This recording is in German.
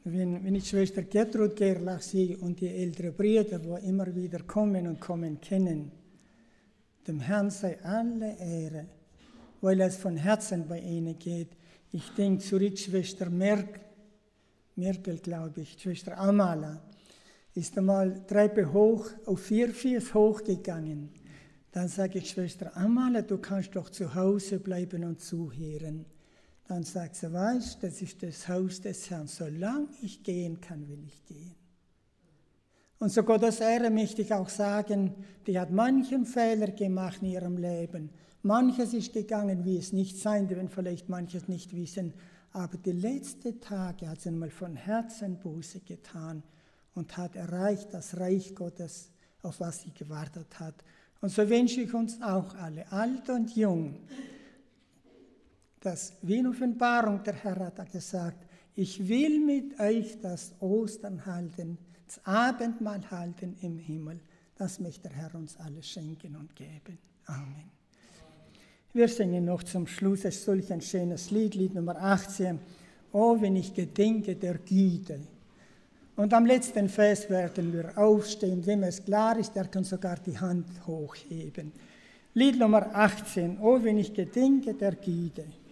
wenn ich Schwester Gertrud Gerlach sehe und die älteren Brüder, wo immer wieder kommen und kommen können, dem Herrn sei alle Ehre, weil es von Herzen bei ihnen geht. Ich denke zurück, Schwester Merkel, glaube ich, Schwester Amala, ist einmal Treppe hoch, auf 4 Fuß hochgegangen. Dann sage ich, Schwester Amala, du kannst doch zu Hause bleiben und zuhören. Dann sagt sie, weißt, das ist das Haus des Herrn. Solange ich gehen kann, will ich gehen. Und zu Gottes Ehre möchte ich auch sagen, die hat manchen Fehler gemacht in ihrem Leben. Manches ist gegangen, wie es nicht sein wird, vielleicht manches nicht wissen. Aber die letzten Tage hat sie einmal von Herzen Buße getan und hat erreicht das Reich Gottes, auf was sie gewartet hat. Und so wünsche ich uns auch alle, alt und jung, dass wie in Offenbarung der Herr hat gesagt, ich will mit euch das Ostern halten, das Abendmahl halten im Himmel. Das möchte der Herr uns alle schenken und geben. Amen. Wir singen noch zum Schluss solch ein schönes Lied, Lied Nummer 18. Oh, wenn ich gedenke der Güte. Und am letzten Vers werden wir aufstehen. Wem es klar ist, der kann sogar die Hand hochheben. Lied Nummer 18. Oh, wenn ich gedenke der Güte.